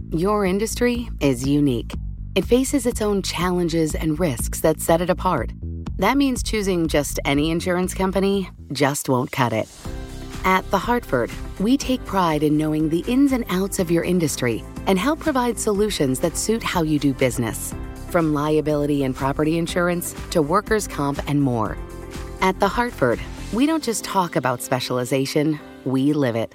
Your industry is unique. It faces its own challenges and risks that set it apart. That means choosing just any insurance company just won't cut it. At The Hartford, we take pride in knowing the ins and outs of your industry and help provide solutions that suit how you do business. From liability and property insurance to workers' comp and more. At The Hartford, we don't just talk about specialization, we live it.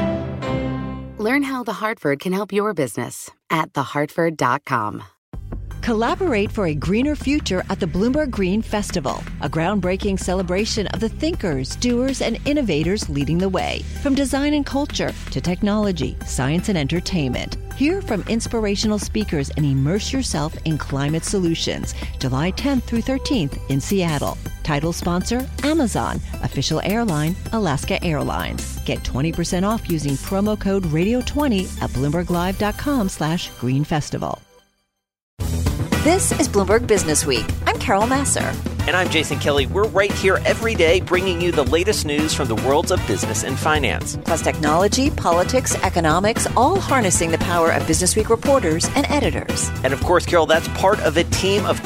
Learn how The Hartford can help your business at thehartford.com. Collaborate for a greener future at the Bloomberg Green Festival, a groundbreaking celebration of the thinkers, doers, and innovators leading the way. From design and culture to technology, science, and entertainment. Hear from inspirational speakers and immerse yourself in climate solutions. July 10th through 13th in Seattle. Title sponsor, Amazon. Official airline, Alaska Airlines. Get 20% off using promo code radio20 at bloomberglive.com/Green Festival. This is Bloomberg Business Week. I'm Carol Massar. And I'm Jason Kelly. We're right here every day bringing you the latest news from the worlds of business and finance. Plus technology, politics, economics, all harnessing the power of Business Week reporters and editors. And of course, Carol, that's part of a team of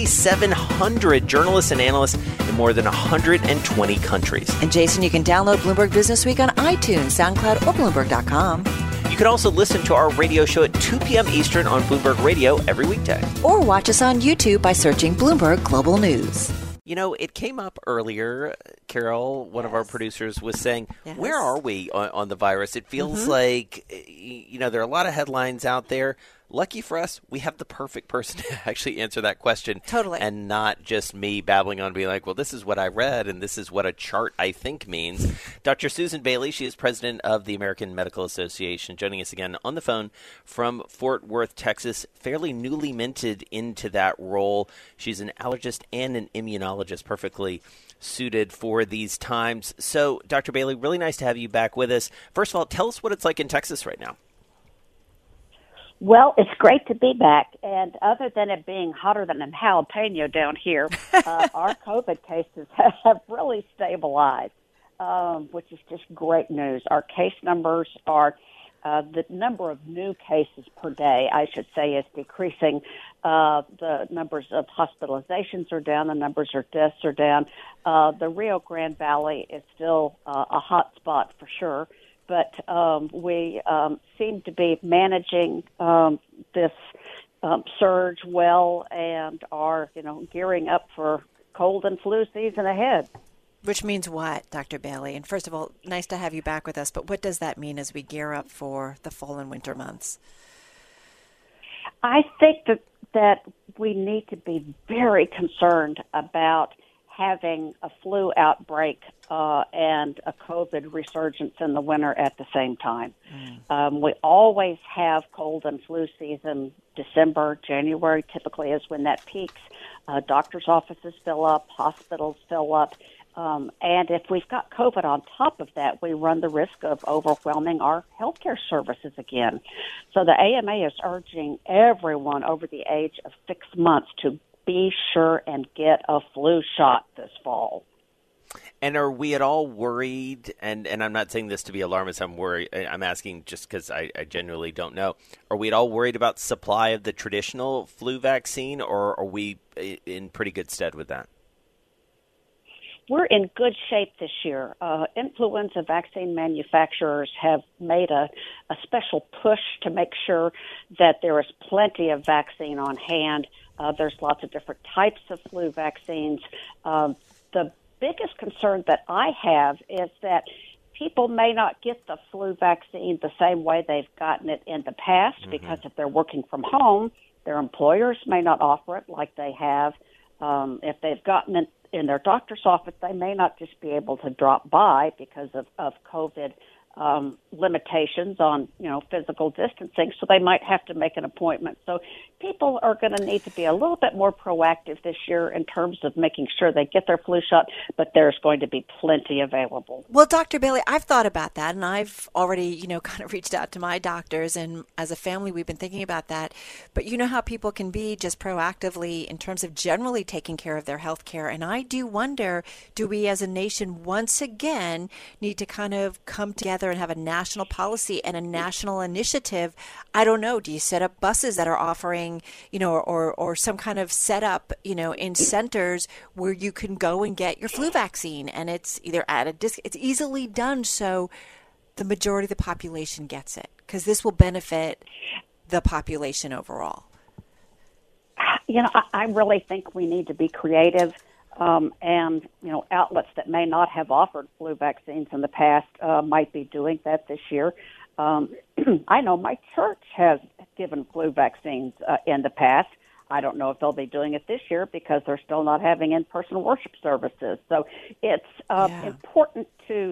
2,700 journalists and analysts in more than 120 countries. And Jason, you can download Bloomberg Business Week on iTunes, SoundCloud, or Bloomberg.com. You can also listen to our radio show at 2 p.m. Eastern on Bloomberg Radio every weekday. Or watch us on YouTube by searching Bloomberg Global News. You know, it came up earlier, Carol, one of our producers was saying, where are we on the virus? It feels like, you know, there are a lot of headlines out there. Lucky for us, we have the perfect person to actually answer that question. Totally. And not just me babbling on, being like, well, this is what I read and this is what a chart I think means. Dr. Susan Bailey, she is president of the American Medical Association, joining us again on the phone from Fort Worth, Texas, fairly newly minted into that role. She's an allergist and an immunologist, perfectly suited for these times. So, Dr. Bailey, really nice to have you back with us. First of all, tell us what it's like in Texas right now. Well, it's great to be back, and other than it being hotter than a jalapeno down here, our COVID cases have really stabilized, which is just great news. Our case numbers are, the number of new cases per day, I should say, is decreasing. The numbers of hospitalizations are down, the numbers of deaths are down. The Rio Grande Valley is still a hot spot for sure. But we seem to be managing this surge well and are, gearing up for cold and flu season ahead. Which means what, Dr. Bailey? And first of all, nice to have you back with us, but what does that mean as we gear up for the fall and winter months? I think that we need to be very concerned about having a flu outbreak and a COVID resurgence in the winter at the same time. We always have cold and flu season. December, January typically is when that peaks. Doctors' offices fill up, hospitals fill up. And if we've got COVID on top of that, we run the risk of overwhelming our healthcare services again. So the AMA is urging everyone over the age of 6 months to be sure and get a flu shot this fall. And are we at all worried, and I'm not saying this to be alarmist, I'm asking just because I genuinely don't know, are we at all worried about supply of the traditional flu vaccine, or are we in pretty good stead with that? We're in good shape this year. Influenza vaccine manufacturers have made a special push to make sure that there is plenty of vaccine on hand. There's lots of different types of flu vaccines. The biggest concern that I have is that people may not get the flu vaccine the same way they've gotten it in the past because if they're working from home, their employers may not offer it like they have. If they've gotten it in their doctor's office, they may not just be able to drop by because of COVID limitations on, physical distancing, so they might have to make an appointment. So people are going to need to be a little bit more proactive this year in terms of making sure they get their flu shot, but there's going to be plenty available. Well, Dr. Bailey, I've thought about that, and I've already, kind of reached out to my doctors, and as a family, we've been thinking about that. But you know how people can be just proactively in terms of generally taking care of their health care, and I do wonder, do we as a nation once again need to kind of come together together and have a national policy and a national initiative. I don't know. Do you set up buses that are offering, or some kind of setup, in centers where you can go and get your flu vaccine, and it's either at a it's easily done so the majority of the population gets it, because this will benefit the population overall. I really think we need to be creative, and outlets that may not have offered flu vaccines in the past might be doing that this year. I know my church has given flu vaccines in the past. I don't know if they'll be doing it this year because they're still not having in-person worship services. So it's important to,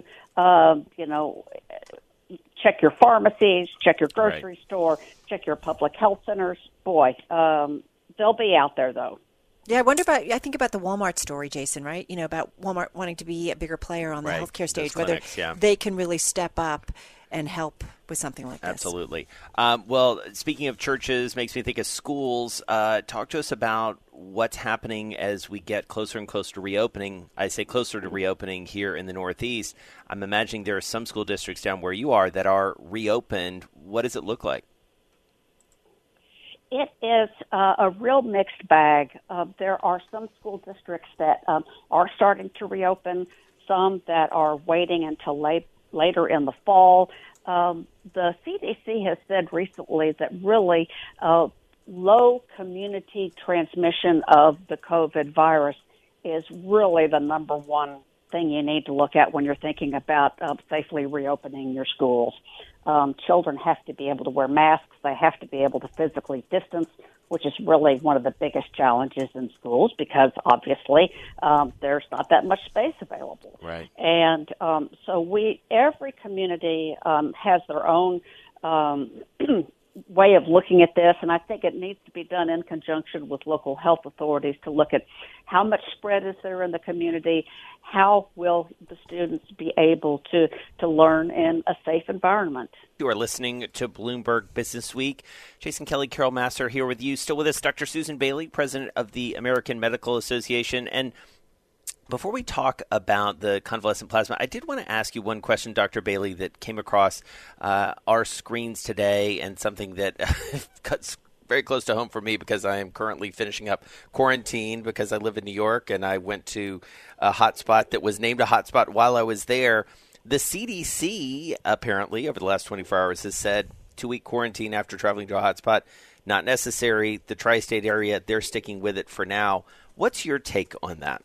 check your pharmacies, check your grocery store, check your public health centers. Boy, they'll be out there, though. Yeah, I think about the Walmart story, Jason, right? About Walmart wanting to be a bigger player on the healthcare stage, whether they can really step up and help with something like this. Absolutely. Well, speaking of churches, makes me think of schools. Talk to us about what's happening as we get closer and closer to reopening. I say closer to reopening here in the Northeast. I'm imagining there are some school districts down where you are that are reopened. What does it look like? It is a real mixed bag. There are some school districts that are starting to reopen, some that are waiting until later in the fall. The CDC has said recently that really low community transmission of the COVID virus is really the number one thing you need to look at when you're thinking about safely reopening your schools. Children have to be able to wear masks. They have to be able to physically distance, which is really one of the biggest challenges in schools because obviously there's not that much space available. Right. And so every community has their own way of looking at this, and I think it needs to be done in conjunction with local health authorities to look at how much spread is there in the community, how will the students be able to learn in a safe environment. You are listening to Bloomberg Business Week. Jason Kelly, Carol Massar here with you. Still with us, Dr. Susan Bailey, president of the American Medical Association. And before we talk about the convalescent plasma, I did want to ask you one question, Dr. Bailey, that came across our screens today and something that cuts very close to home for me because I am currently finishing up quarantine because I live in New York and I went to a hotspot that was named a hotspot while I was there. The CDC, apparently, over the last 24 hours has said 2-week quarantine after traveling to a hotspot, not necessary. The tri-state area, they're sticking with it for now. What's your take on that?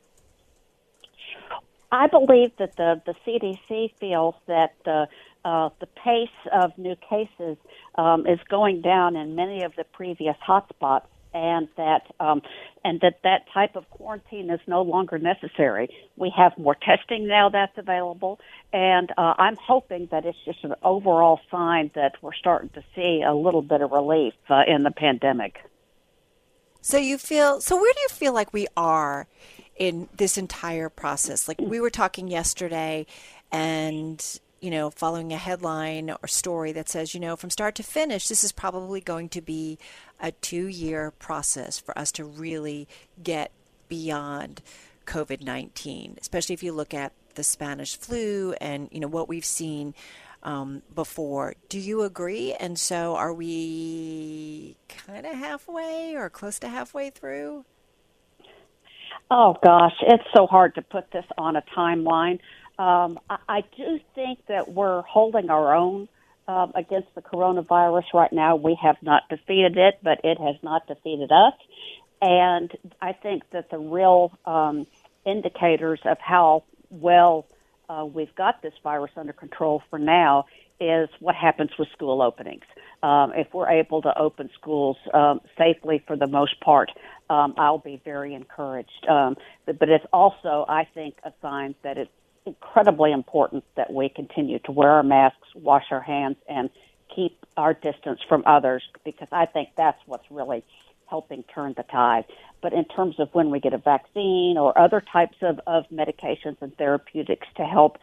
I believe that the CDC feels that the pace of new cases is going down in many of the previous hotspots, and that type of quarantine is no longer necessary. We have more testing now that's available, and I'm hoping that it's just an overall sign that we're starting to see a little bit of relief in the pandemic. So where do you feel like we are in this entire process? Like we were talking yesterday and, following a headline or story that says, from start to finish, this is probably going to be a 2-year process for us to really get beyond COVID-19, especially if you look at the Spanish flu and, what we've seen before. Do you agree? And so are we kind of halfway or close to halfway through? Oh, gosh, it's so hard to put this on a timeline. I do think that we're holding our own against the coronavirus right now. We have not defeated it, but it has not defeated us. And I think that the real indicators of how well we've got this virus under control for now is what happens with school openings. If we're able to open schools safely for the most part, I'll be very encouraged. But it's also, I think, a sign that it's incredibly important that we continue to wear our masks, wash our hands, and keep our distance from others, because I think that's what's really helping turn the tide. But in terms of when we get a vaccine or other types of medications and therapeutics to help,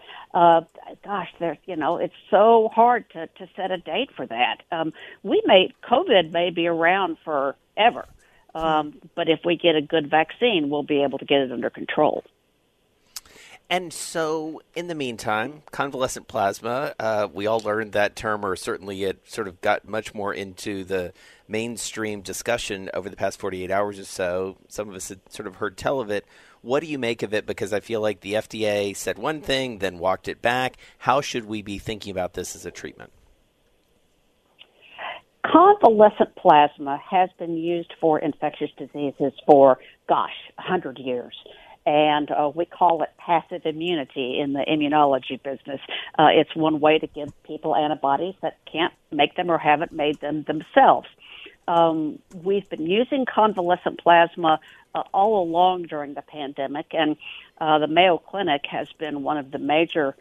it's so hard to set a date for that. COVID may be around forever, but if we get a good vaccine, we'll be able to get it under control. And so, in the meantime, convalescent plasma, we all learned that term, or certainly it sort of got much more into the mainstream discussion over the past 48 hours or so. Some of us had sort of heard tell of it. What do you make of it? Because I feel like the FDA said one thing, then walked it back. How should we be thinking about this as a treatment? Convalescent plasma has been used for infectious diseases for, 100 years. And we call it passive immunity in the immunology business. It's one way to give people antibodies that can't make them or haven't made them themselves. We've been using convalescent plasma all along during the pandemic, and the Mayo Clinic has been one of the major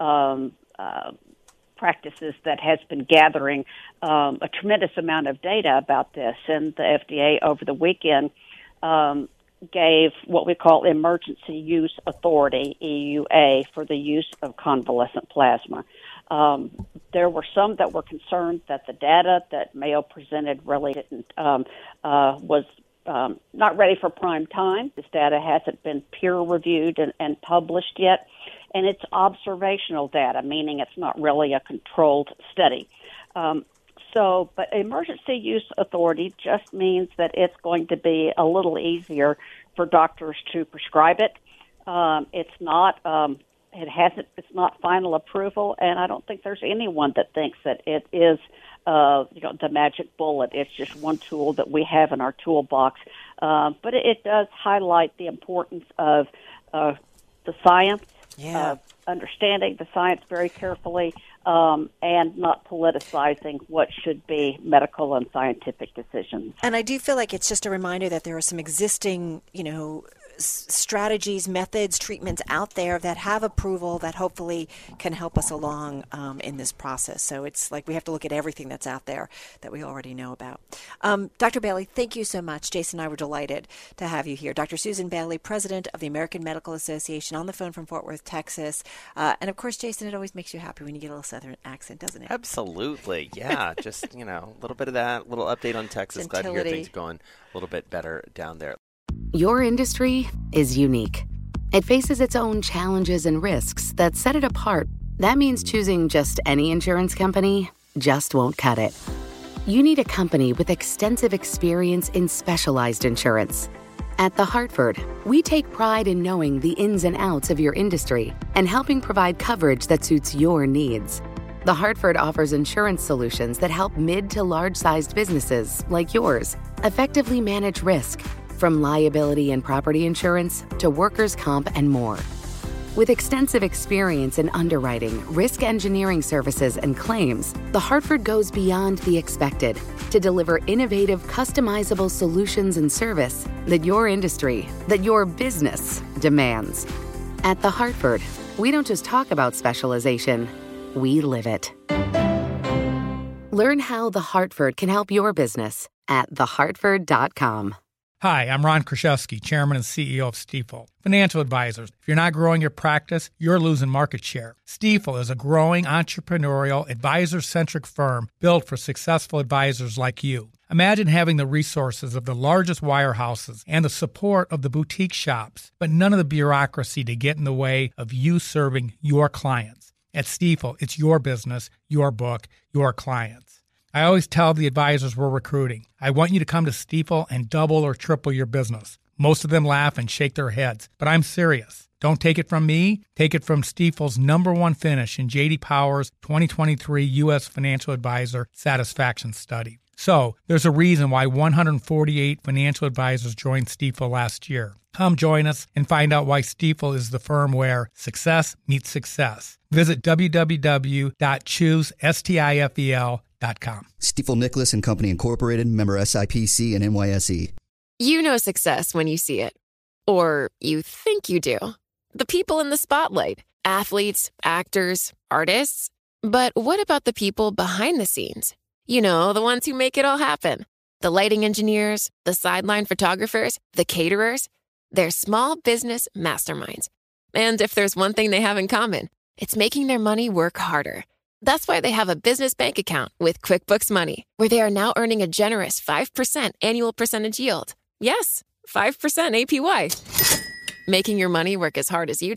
practices that has been gathering a tremendous amount of data about this. And the FDA over the weekend gave what we call emergency use authority, EUA, for the use of convalescent plasma. There were some that were concerned that the data that Mayo presented really didn't was not ready for prime time. This data hasn't been peer-reviewed and published yet, and it's observational data, meaning it's not really a controlled study. But emergency use authority just means that it's going to be a little easier for doctors to prescribe it. It's not final approval, and I don't think there's anyone that thinks that it is the magic bullet. It's just one tool that we have in our toolbox. But it does highlight the importance of the science, understanding the science very carefully, and not politicizing what should be medical and scientific decisions. And I do feel like it's just a reminder that there are some existing, strategies, methods, treatments out there that have approval that hopefully can help us along in this process. So it's like we have to look at everything that's out there that we already know about. Dr. Bailey, thank you so much. Jason and I were delighted to have you here. Dr. Susan Bailey, president of the American Medical Association, on the phone from Fort Worth, Texas. And of course, Jason, it always makes you happy when you get a little Southern accent, doesn't it? Absolutely. Yeah. Just, a little bit of that, little update on Texas. Glad to hear things are going a little bit better down there. Your industry is unique. It faces its own challenges and risks that set it apart. That means choosing just any insurance company just won't cut it. You need a company with extensive experience in specialized insurance. At The Hartford, we take pride in knowing the ins and outs of your industry and helping provide coverage that suits your needs. The Hartford offers insurance solutions that help mid to large-sized businesses like yours effectively manage risk, from liability and property insurance to workers' comp and more. With extensive experience in underwriting, risk engineering services, and claims, The Hartford goes beyond the expected to deliver innovative, customizable solutions and service that your industry, that your business demands. At The Hartford, we don't just talk about specialization, we live it. Learn how The Hartford can help your business at thehartford.com. Hi, I'm Ron Kraszewski, Chairman and CEO of Stifel Financial Advisors. If you're not growing your practice, you're losing market share. Stifel is a growing, entrepreneurial, advisor-centric firm built for successful advisors like you. Imagine having the resources of the largest wirehouses and the support of the boutique shops, but none of the bureaucracy to get in the way of you serving your clients. At Stifel, it's your business, your book, your clients. I always tell the advisors we're recruiting, I want you to come to Stifel and double or triple your business. Most of them laugh and shake their heads, but I'm serious. Don't take it from me. Take it from Stifel's #1 finish in J.D. Power's 2023 U.S. Financial Advisor Satisfaction Study. So, there's a reason why 148 financial advisors joined Stifel last year. Come join us and find out why Stifel is the firm where success meets success. Visit www.choosestifel.com. Stifel Nicholas and Company Incorporated, member SIPC and NYSE. You know success when you see it. Or you think you do. The people in the spotlight. Athletes, actors, artists. But what about the people behind the scenes? You know, the ones who make it all happen. The lighting engineers, the sideline photographers, the caterers. They're small business masterminds. And if there's one thing they have in common, it's making their money work harder. That's why they have a business bank account with QuickBooks Money, where they are now earning a generous 5% annual percentage yield. Yes, 5% APY. Making your money work as hard as you do?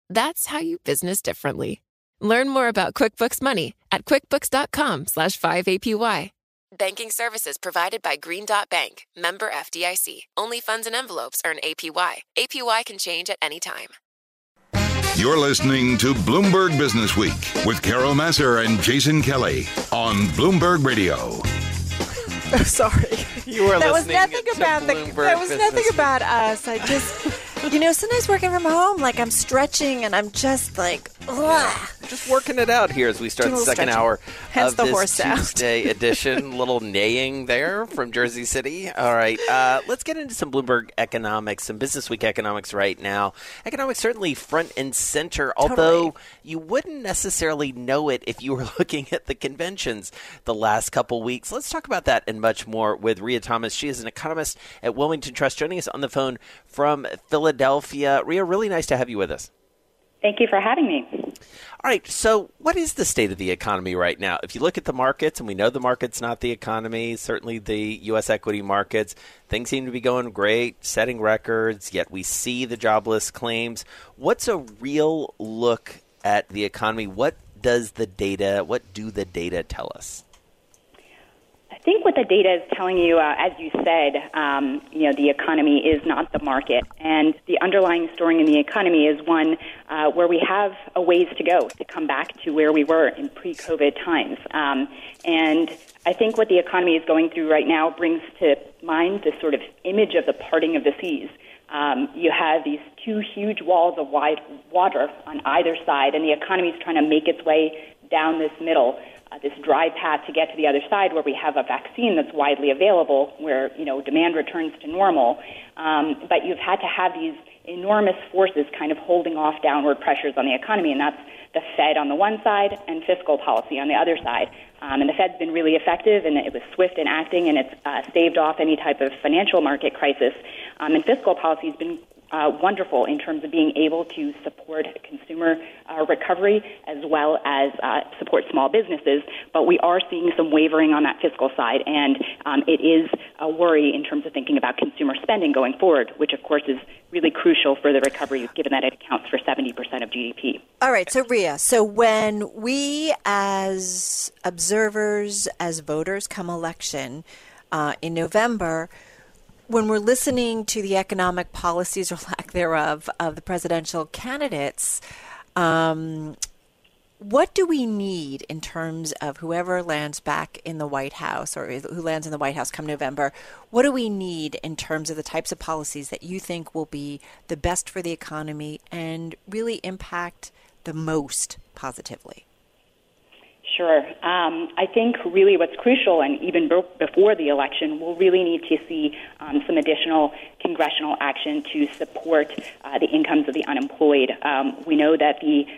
That's how you business differently. Learn more about QuickBooks Money at quickbooks.com/5APY. Banking services provided by Green Dot Bank, member FDIC. Only funds and envelopes earn APY. APY can change at any time. You're listening to Bloomberg Business Week with Carol Massar and Jason Kelly on Bloomberg Radio. Oh, sorry. You were that listening was nothing to about Bloomberg That was Business nothing Week. about us. I just, sometimes working from home, like I'm stretching and I'm just like, ugh. Just working it out here as we start the second hour Hence of the this horse sound. Tuesday edition. Little neighing there from Jersey City. All right, let's get into some Bloomberg economics, some Business Week economics right now. Economics certainly front and center, although you wouldn't necessarily know it if you were looking at the conventions the last couple weeks. Let's talk about that and much more with Rhea Thomas. She is an economist at Wilmington Trust, joining us on the phone from Philadelphia. Rhea, really nice to have you with us. Thank you for having me. All right, so what is the state of the economy right now? If you look at the markets, and we know the market's not the economy, certainly the U.S. equity markets, things seem to be going great, setting records, yet we see the jobless claims. What's a real look at the economy? What do the data tell us? I think what the data is telling you, as you said, the economy is not the market. And the underlying story in the economy is one where we have a ways to go to come back to where we were in pre-COVID times. And I think what the economy is going through right now brings to mind this sort of image of the parting of the seas. You have these two huge walls of wide water on either side, and the economy is trying to make its way down this middle. This dry path to get to the other side where we have a vaccine that's widely available, where, demand returns to normal. But you've had to have these enormous forces kind of holding off downward pressures on the economy, and that's the Fed on the one side and fiscal policy on the other side. And the Fed's been really effective, and it was swift in acting, and it's staved off any type of financial market crisis. And fiscal policy has been wonderful in terms of being able to support consumer recovery as well as support small businesses. But we are seeing some wavering on that fiscal side, and it is a worry in terms of thinking about consumer spending going forward, which, of course, is really crucial for the recovery, given that it accounts for 70% of GDP. All right, so Rhea, so when we as observers, as voters come election in November, when we're listening to the economic policies or lack thereof of the presidential candidates, what do we need in terms of whoever lands back in the White House or who lands in the White House come November? What do we need in terms of the types of policies that you think will be the best for the economy and really impact the most positively? Sure. I think really what's crucial, and even before the election, we'll really need to see some additional congressional action to support the incomes of the unemployed. We know that the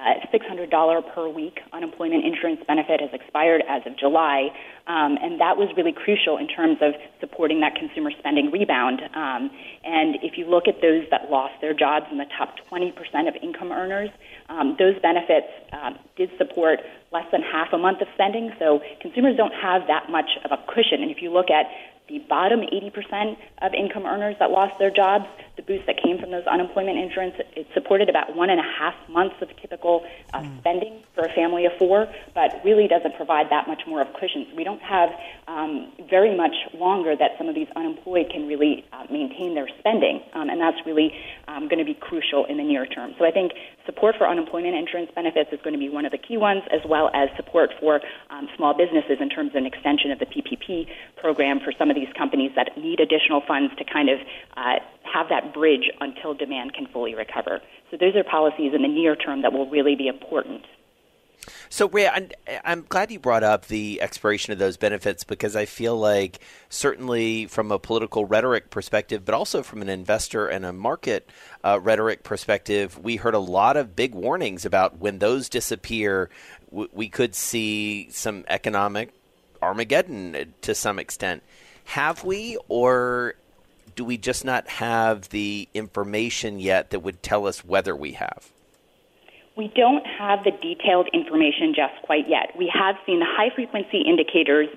$600 per week unemployment insurance benefit has expired as of July, and that was really crucial in terms of supporting that consumer spending rebound. And if you look at those that lost their jobs in the top 20% of income earners, those benefits did support less than half a month of spending, so consumers don't have that much of a cushion. And if you look at the bottom 80% of income earners that lost their jobs, the boost that came from those unemployment insurance, it supported about 1.5 months of typical spending for a family of four, but really doesn't provide that much more of cushion. So we don't have very much longer that some of these unemployed can really maintain their spending, and that's really going to be crucial in the near term. So I think support for unemployment insurance benefits is going to be one of the key ones, as well as support for small businesses in terms of an extension of the PPP program for some of these companies that need additional funds to kind of have that bridge until demand can fully recover. So those are policies in the near term that will really be important. So, Rhea, I'm glad you brought up the expiration of those benefits, because I feel like certainly from a political rhetoric perspective, but also from an investor and a market rhetoric perspective, we heard a lot of big warnings about when those disappear, we could see some economic Armageddon to some extent. Have we, or do we just not have the information yet that would tell us whether we have? We don't have the detailed information just quite yet. We have seen the high-frequency indicators that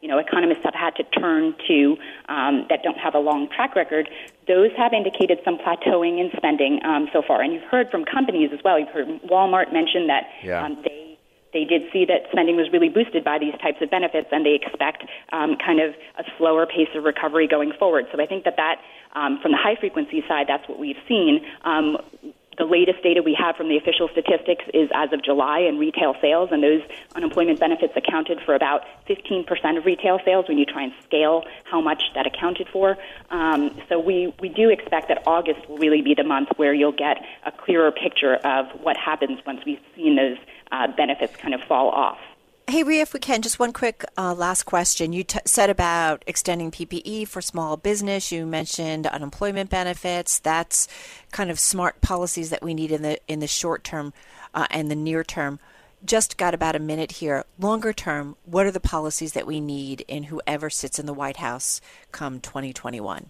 economists have had to turn to that don't have a long track record, those have indicated some plateauing in spending so far. And you've heard from companies as well. You've heard Walmart mention that they did see that spending was really boosted by these types of benefits, and they expect kind of a slower pace of recovery going forward. So I think that from the high-frequency side, that's what we've seen. The latest data we have from the official statistics is as of July in retail sales, and those unemployment benefits accounted for about 15% of retail sales when you try and scale how much that accounted for. So we do expect that August will really be the month where you'll get a clearer picture of what happens once we've seen those benefits kind of fall off. Hey, Rhea, if we can, just one quick last question. You said about extending PPE for small business. You mentioned unemployment benefits. That's kind of smart policies that we need in the short term and the near term. Just got about a minute here. Longer term, what are the policies that we need in whoever sits in the White House come 2021?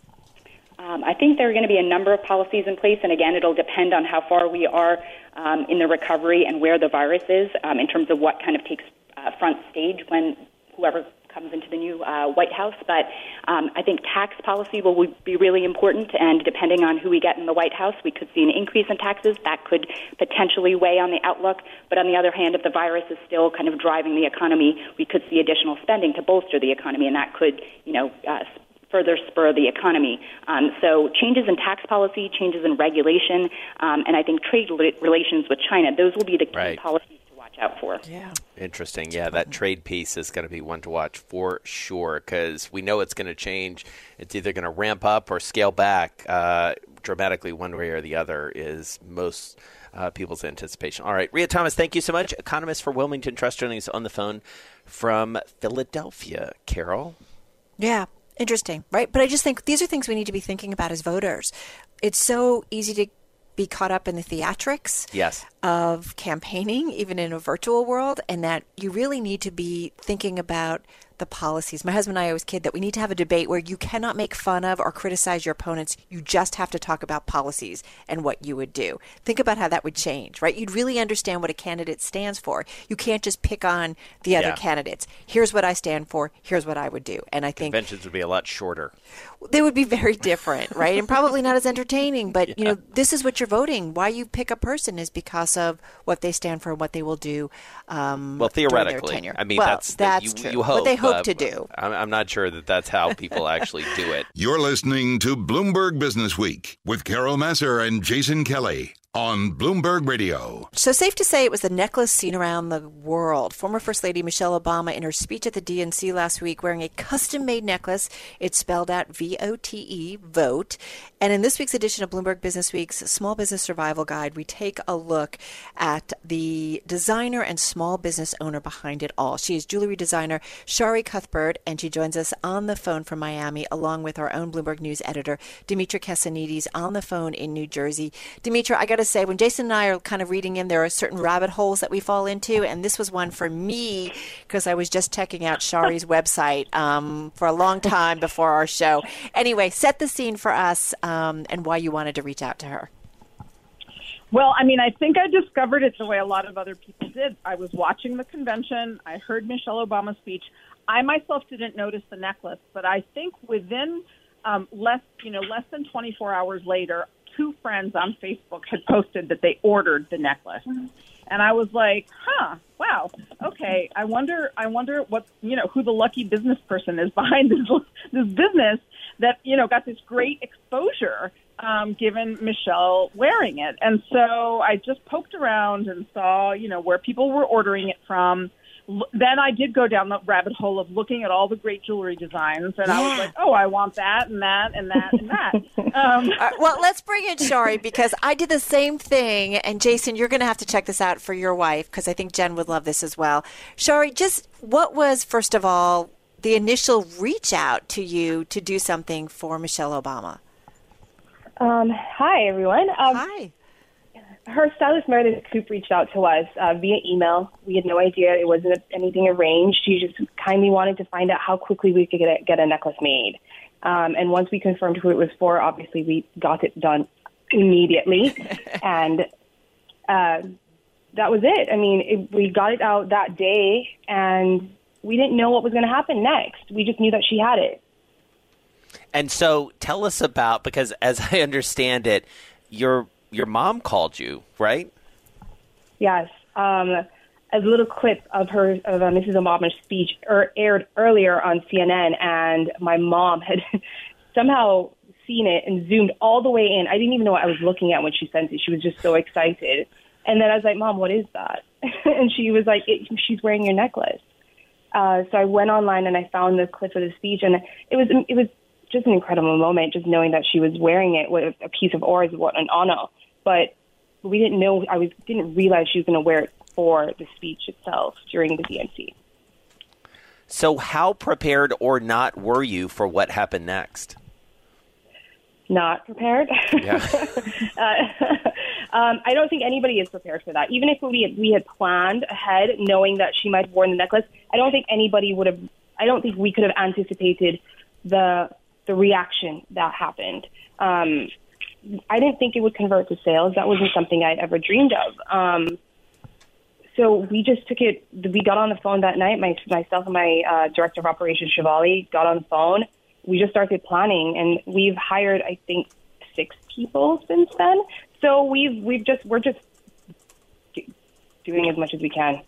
I think there are going to be a number of policies in place, and again, it'll depend on how far we are in the recovery and where the virus is in terms of what kind of takes front stage when whoever comes into the new White House. But I think tax policy will be really important, and depending on who we get in the White House, we could see an increase in taxes. That could potentially weigh on the outlook. But on the other hand, if the virus is still kind of driving the economy, we could see additional spending to bolster the economy, and that could, further spur the economy. So changes in tax policy, changes in regulation, and I think trade relations with China, those will be the key policies to watch out for. Yeah. Interesting. Yeah, that trade piece is going to be one to watch for sure, because we know it's going to change. It's either going to ramp up or scale back dramatically one way or the other is most people's anticipation. All right. Rhea Thomas, thank you so much. Economist for Wilmington Trust, joining us on the phone from Philadelphia. Carol? Yeah. Interesting, right? But I just think these are things we need to be thinking about as voters. It's so easy to be caught up in the theatrics of campaigning, even in a virtual world, and that you really need to be thinking about the policies. My husband and I always kid that we need to have a debate where you cannot make fun of or criticize your opponents. You just have to talk about policies and what you would do. Think about how that would change, right? You'd really understand what a candidate stands for. You can't just pick on the other candidates. Here's what I stand for. Here's what I would do. And I think conventions would be a lot shorter. They would be very different, right? And probably not as entertaining. But, this is what you're voting. Why you pick a person is because of what they stand for and what they will do well, theoretically. During their tenure. I mean, that's true. You hope. What they hope to do. I'm not sure that that's how people actually do it. You're listening to Bloomberg Business Week with Carol Massar and Jason Kelly on Bloomberg Radio. So safe to say it was the necklace seen around the world. Former First Lady Michelle Obama, in her speech at the DNC last week, wearing a custom-made necklace. It spelled out VOTE, vote. And in this week's edition of Bloomberg Business Week's Small Business Survival Guide, we take a look at the designer and small business owner behind it all. She is jewelry designer Shari Cuthbert, and she joins us on the phone from Miami, along with our own Bloomberg News editor, Dimitra Kasanides, on the phone in New Jersey. Dimitra, I got to say, when Jason and I are kind of reading in, there are certain rabbit holes that we fall into, and this was one for me because I was just checking out Shari's website for a long time before our show. Anyway, set the scene for us and why you wanted to reach out to her. Well, I mean, I think I discovered it the way a lot of other people did. I was watching the convention. I heard Michelle Obama's speech. I myself didn't notice the necklace, but I think within less than 24 hours later, 2 friends on Facebook had posted that they ordered the necklace. And I was like, wow, okay. I wonder what, who the lucky business person is behind this business that, got this great exposure given Michelle wearing it. And so I just poked around and saw, where people were ordering it from. Then I did go down the rabbit hole of looking at all the great jewelry designs, and I was like, oh, I want that and that and that and that. Well, let's bring in Shari, because I did the same thing. And Jason, you're going to have to check this out for your wife, because I think Jen would love this as well. Shari, just what was, first of all, the initial reach out to you to do something for Michelle Obama? Hi, everyone. Hi. Her stylist, Meredith Coop, reached out to us via email. We had no idea it wasn't anything arranged. She just kindly wanted to find out how quickly we could get a necklace made. And once we confirmed who it was for, obviously we got it done immediately. And that was it. I mean, we got it out that day, and we didn't know what was going to happen next. We just knew that she had it. And so tell us about, because as I understand it, your mom called you, right? Yes. A little clip of Mrs. Obama's speech aired earlier on CNN, and my mom had somehow seen it and zoomed all the way in. I didn't even know what I was looking at when she sent it. She was just so excited. And then I was like, Mom, what is that? And she was like, she's wearing your necklace. So I went online and I found the clip of the speech, and it was just an incredible moment, just knowing that she was wearing it with a piece of ore is what an honor. But we didn't know, didn't realize she was going to wear it for the speech itself during the DNC. So how prepared or not were you for what happened next? Not prepared. Yeah. I don't think anybody is prepared for that. Even if we had planned ahead, knowing that she might have worn the necklace, I don't think we could have anticipated the reaction that happened. I didn't think it would convert to sales. That wasn't something I'd ever dreamed of. So we just took it. We got on the phone that night. Myself and my director of operations, Shivali, got on the phone. We just started planning, and we've hired, I think, 6 people since then. So we're just doing as much as we can.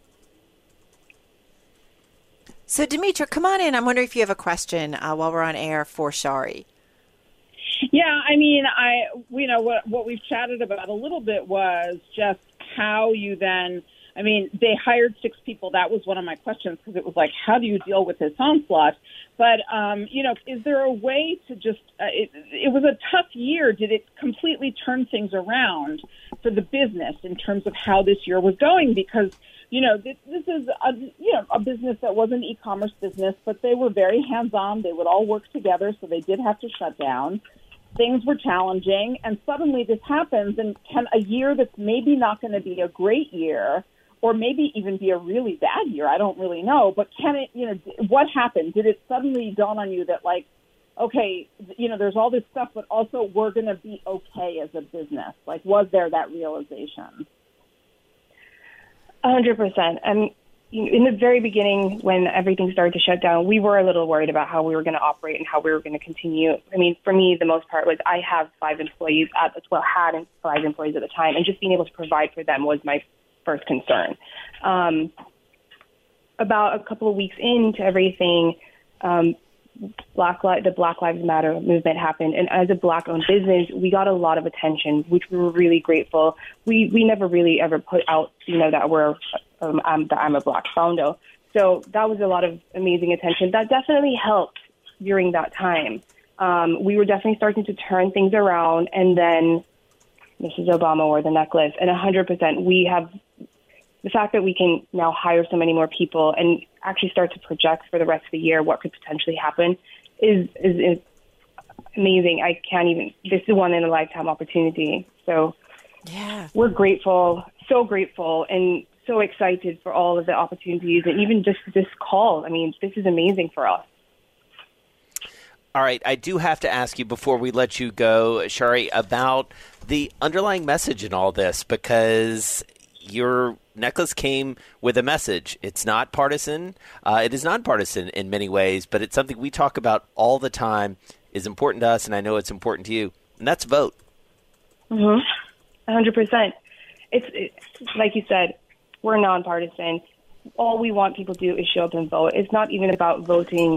So Dimitra, come on in. I'm wondering if you have a question while we're on air for Shari. Yeah, I mean, what we've chatted about a little bit was just how you then. I mean, they hired 6 people. That was one of my questions, because it was like, how do you deal with this onslaught? But, is there a way to just, it was a tough year. Did it completely turn things around for the business in terms of how this year was going? Because, this is a business that was an e-commerce business, but they were very hands-on. They would all work together, so they did have to shut down. Things were challenging, and suddenly this happens, and can a year that's maybe not going to be a great year, or maybe even be a really bad year, I don't really know, but can it, what happened? Did it suddenly dawn on you that, like, okay, there's all this stuff, but also we're going to be okay as a business? Like, was there that realization? 100%. And in the very beginning, when everything started to shut down, we were a little worried about how we were going to operate and how we were going to continue. I mean, for me, the most part was I have 5 employees had 5 employees at the time, and just being able to provide for them was my first concern. About a couple of weeks into everything, the Black Lives Matter movement happened, and as a Black-owned business, we got a lot of attention, which we were really grateful. We never really ever put out, that I'm a Black founder, so that was a lot of amazing attention. That definitely helped during that time. We were definitely starting to turn things around, and then Mrs. Obama wore the necklace, and 100%, we have the fact that we can now hire so many more people and actually start to project for the rest of the year what could potentially happen is amazing. I can't even, this is one in a lifetime opportunity. So yeah, we're grateful, so grateful, and so excited for all of the opportunities, and even just this call. I mean, this is amazing for us. All right, I do have to ask you before we let you go, Shari, about the underlying message in all this, because your necklace came with a message. It's not partisan. It is nonpartisan in many ways, but it's something we talk about all the time, is important to us, and I know it's important to you, and that's vote. 100%. It's like you said, we're nonpartisan. All we want people to do is show up and vote. It's not even about voting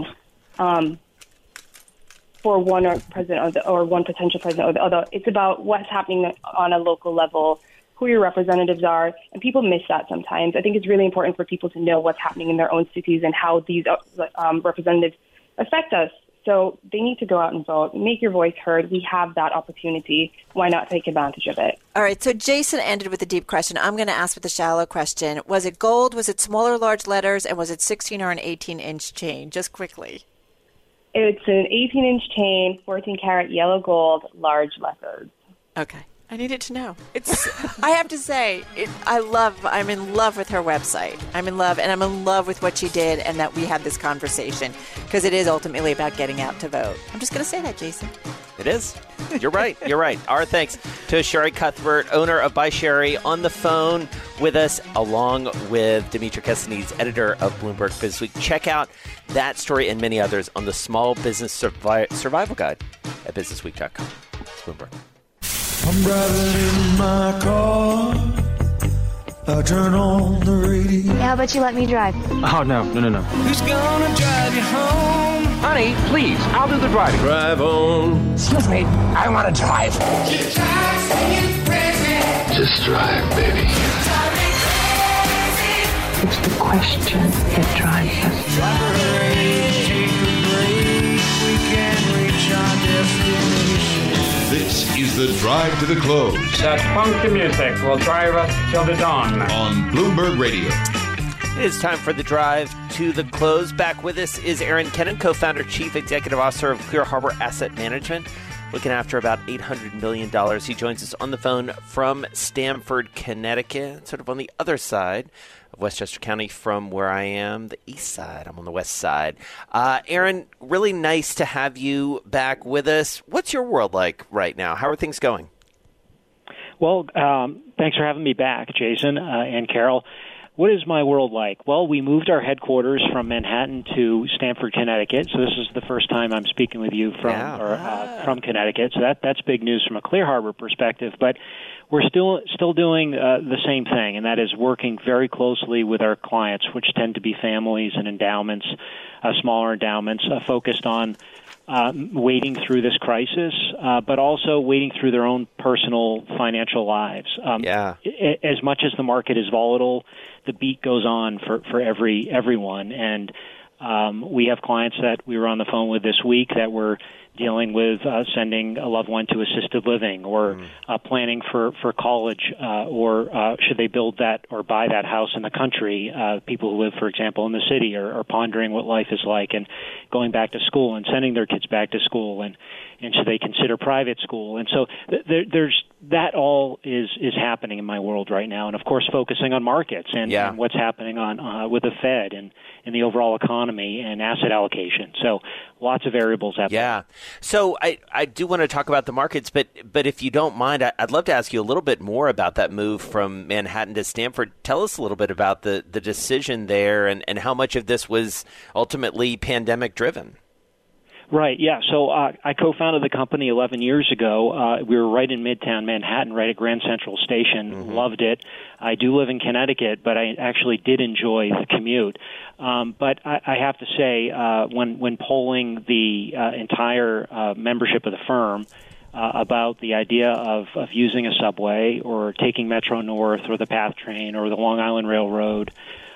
for one president or one potential president or the other. It's about what's happening on a local level, who your representatives are, and people miss that sometimes. I think it's really important for people to know what's happening in their own cities and how these representatives affect us. So they need to go out and vote, make your voice heard. We have that opportunity. Why not take advantage of it? All right, so Jason ended with a deep question. I'm going to ask with a shallow question. Was it gold? Was it small or large letters? And was it 16 or an 18-inch chain? Just quickly. It's an 18-inch chain, 14-karat yellow gold, large letters. Okay. I needed to know. I have to say, I'm in love with her website. I'm in love with what she did, and that we had this conversation, because it is ultimately about getting out to vote. I'm just going to say that, Jason. It It is. You're right. You're right. Our thanks to Sherry Cuthbert, owner of By Sherry, on the phone with us, along with Demetra Castanese, editor of Bloomberg Businessweek. Check out that story and many others on the Small Business Survival Guide at businessweek.com. Bloomberg. I'm driving in my car. I turn on the radio. How about you let me drive? Oh, no. Who's gonna drive you home? Honey, please, I'll do the driving. Drive on. Excuse me, I want to drive. Just drive, baby. It's the question that drives us. We can reach our destination. This is the Drive to the Close. That funky music will drive us till the dawn. On Bloomberg Radio. It is time for the Drive to the Close. Back with us is Aaron Kennan, co-founder, chief executive officer of Clear Harbor Asset Management, looking after about $800 million. He joins us on the phone from Stamford, Connecticut, sort of on the other side of Westchester County from where I am, the east side. I'm on the west side. Aaron, really nice to have you back with us. What's your world like right now? How are things going? Well, thanks for having me back, Jason and Carol. What is my world like? Well, we moved our headquarters from Manhattan to Stamford, Connecticut. So this is the first time I'm speaking with you from Connecticut. So that's big news from a Clear Harbor perspective. But we're still doing the same thing, and that is working very closely with our clients, which tend to be families and endowments, smaller endowments, focused on wading through this crisis, but also wading through their own personal financial lives. As much as the market is volatile, the beat goes on for everyone. And we have clients that we were on the phone with this week that were dealing with sending a loved one to assisted living or planning for college or should they build that or buy that house in the country. People who live, for example, in the city are pondering what life is like and going back to school and sending their kids back to school and should they consider private school. And so there's that all is happening in my world right now. And, of course, focusing on markets and what's happening on with the Fed and the overall economy and asset allocation. So lots of variables out there. Yeah. So I do want to talk about the markets, but if you don't mind, I'd love to ask you a little bit more about that move from Manhattan to Stamford. Tell us a little bit about the decision there and how much of this was ultimately pandemic-driven. Right, yeah. So I co-founded the company 11 years ago. We were right in Midtown Manhattan, right at Grand Central Station. Mm-hmm. Loved it. I do live in Connecticut, but I actually did enjoy the commute. But I have to say, when polling the entire membership of the firm about the idea of using a subway or taking Metro North or the PATH train or the Long Island Railroad,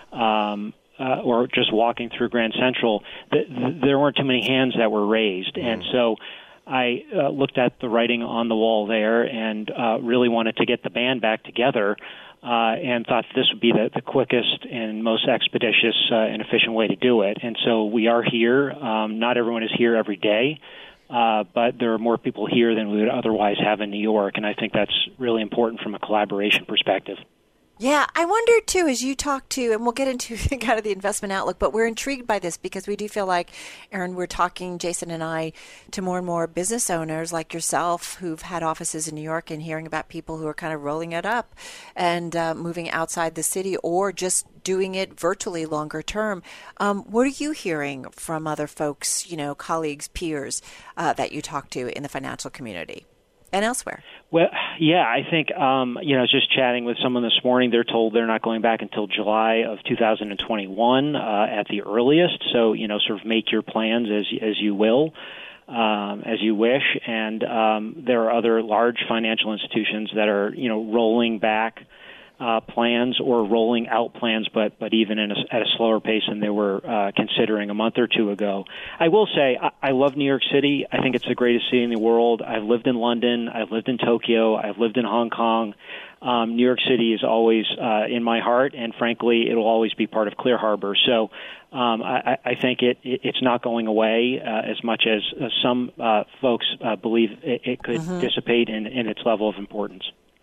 or just walking through Grand Central, there weren't too many hands that were raised. And so I looked at the writing on the wall there and really wanted to get the band back together and thought this would be the quickest and most expeditious and efficient way to do it. And so we are here. Not everyone is here every day, but there are more people here than we would otherwise have in New York, and I think that's really important from a collaboration perspective. Yeah, I wonder, too, as you talk to, and we'll get into kind of the investment outlook, but we're intrigued by this because we do feel like, Aaron, we're talking, Jason and I, to more and more business owners like yourself who've had offices in New York and hearing about people who are kind of rolling it up and moving outside the city or just doing it virtually longer term. What are you hearing from other folks, colleagues, peers that you talk to in the financial community? And elsewhere? Well, yeah, I think, I was just chatting with someone this morning. They're told they're not going back until July of 2021 at the earliest. So, sort of make your plans as you will, as you wish. And there are other large financial institutions that are, rolling back plans or rolling out plans, but even at a slower pace than they were considering a month or two ago. I will say I love New York City. I think it's the greatest city in the world. I've lived in London. I've lived in Tokyo. I've lived in Hong Kong. New York City is always in my heart, and frankly, it'll always be part of Clear Harbor. So I think it's not going away as much as some folks believe it could dissipate in its level of importance.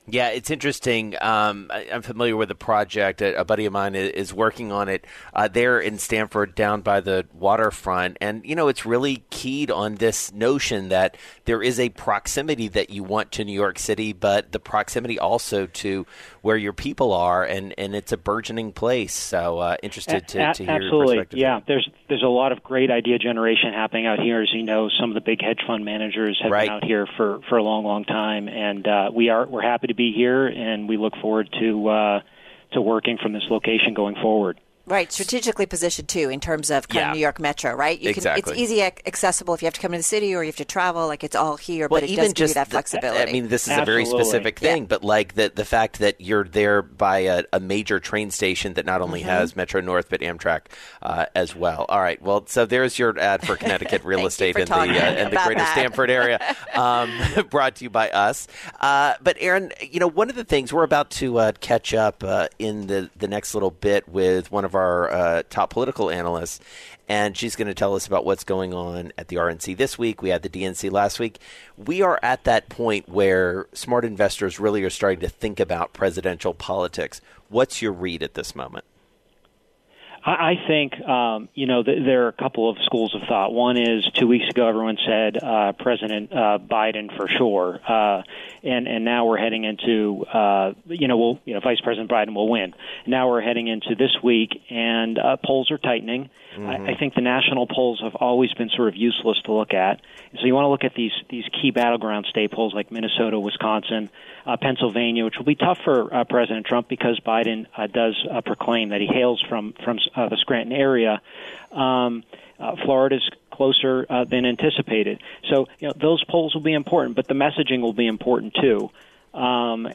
Yeah, it's interesting. I'm familiar with the project. A buddy of mine is working on it there in Stamford down by the waterfront. And, it's really keyed on this notion that there is a proximity that you want to New York City, but the proximity also to where your people are. And it's a burgeoning place. So interested to hear your perspective. Yeah, there's a lot of great idea generation happening out here. As you know, some of the big hedge fund managers have been out here for a long, long time. And we're happy to be here, and we look forward to working from this location going forward. Right, strategically positioned, too, in terms of kind of New York Metro, right? Exactly. It's easy accessible if you have to come to the city or you have to travel. Like, it's all here, but it does give you that flexibility. This is a very specific thing, but like the fact that you're there by a major train station that not only has Metro North, but Amtrak as well. All right, well, so there's your ad for Connecticut real estate in the greater Stamford area, brought to you by us. But, Aaron, one of the things we're about to catch up in the next little bit with one of our top political analysts, and she's going to tell us about what's going on at the RNC this week. We had the DNC last week. We are at that point where smart investors really are starting to think about presidential politics. What's your read at this moment? I think, there are a couple of schools of thought. One is 2 weeks ago, everyone said President Biden for sure. And now we're heading into, Vice President Biden will win. Now we're heading into this week, and polls are tightening. I think the national polls have always been sort of useless to look at. So you want to look at these key battleground state polls like Minnesota, Wisconsin, Pennsylvania, which will be tough for President Trump because Biden does proclaim that he hails from the Scranton area. Florida's closer than anticipated. So those polls will be important, but the messaging will be important too. I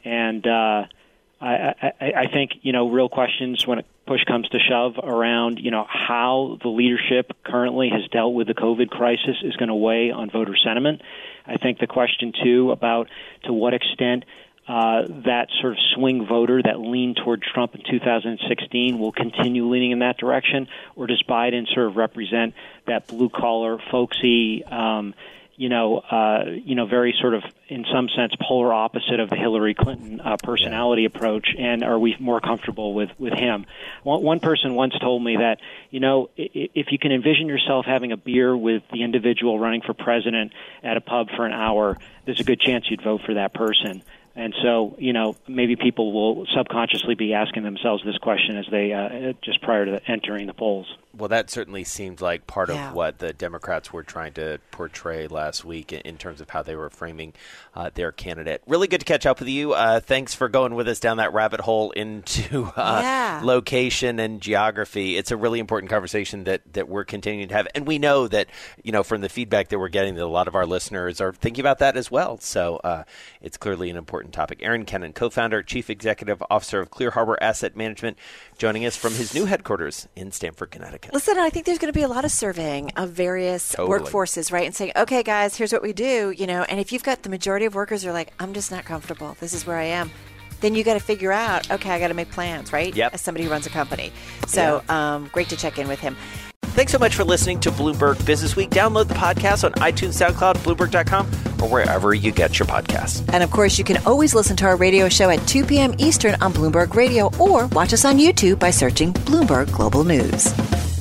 think, real questions when push comes to shove around, how the leadership currently has dealt with the COVID crisis is going to weigh on voter sentiment. I think the question, too, about to what extent that sort of swing voter that leaned toward Trump in 2016 will continue leaning in that direction, or does Biden sort of represent that blue-collar, folksy, very sort of, in some sense, polar opposite of the Hillary Clinton personality approach, and are we more comfortable with him? One person once told me that, if you can envision yourself having a beer with the individual running for president at a pub for an hour, there's a good chance you'd vote for that person. And so, maybe people will subconsciously be asking themselves this question as they just prior to entering the polls. Well, that certainly seemed like part of what the Democrats were trying to portray last week in terms of how they were framing their candidate. Really good to catch up with you. Thanks for going with us down that rabbit hole into location and geography. It's a really important conversation that we're continuing to have. And we know that, from the feedback that we're getting, that a lot of our listeners are thinking about that as well. So it's clearly an important topic. Aaron Kennan, co-founder, chief executive officer of Clear Harbor Asset Management, joining us from his new headquarters in Stamford, Connecticut. Listen, I think there's going to be a lot of surveying of various workforces, right? And saying, okay, guys, here's what we do, and if you've got the majority of workers who are like, I'm just not comfortable, this is where I am, then you got to figure out, okay, I got to make plans, right? Yep. As somebody who runs a company. So great to check in with him. Thanks so much for listening to Bloomberg Business Week. Download the podcast on iTunes, SoundCloud, Bloomberg.com, or wherever you get your podcasts. And, of course, you can always listen to our radio show at 2 p.m. Eastern on Bloomberg Radio, or watch us on YouTube by searching Bloomberg Global News.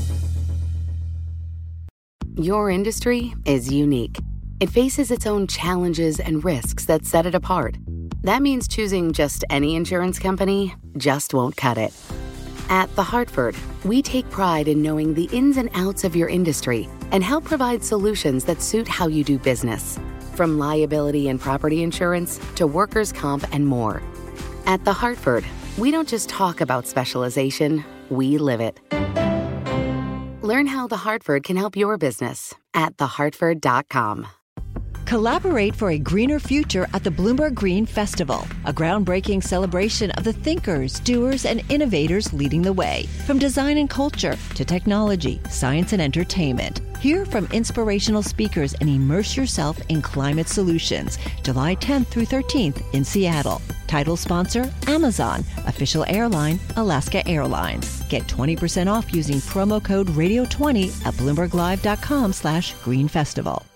Your industry is unique. It faces its own challenges and risks that set it apart. That means choosing just any insurance company just won't cut it. At The Hartford, we take pride in knowing the ins and outs of your industry and help provide solutions that suit how you do business. From liability and property insurance to workers' comp and more. At The Hartford, we don't just talk about specialization, we live it. Learn how The Hartford can help your business at thehartford.com. Collaborate for a greener future at the Bloomberg Green Festival, a groundbreaking celebration of the thinkers, doers, and innovators leading the way. From design and culture to technology, science, and entertainment. Hear from inspirational speakers and immerse yourself in climate solutions. July 10th through 13th in Seattle. Title sponsor, Amazon. Official airline, Alaska Airlines. Get 20% off using promo code radio20 at BloombergLive.com/Green Festival.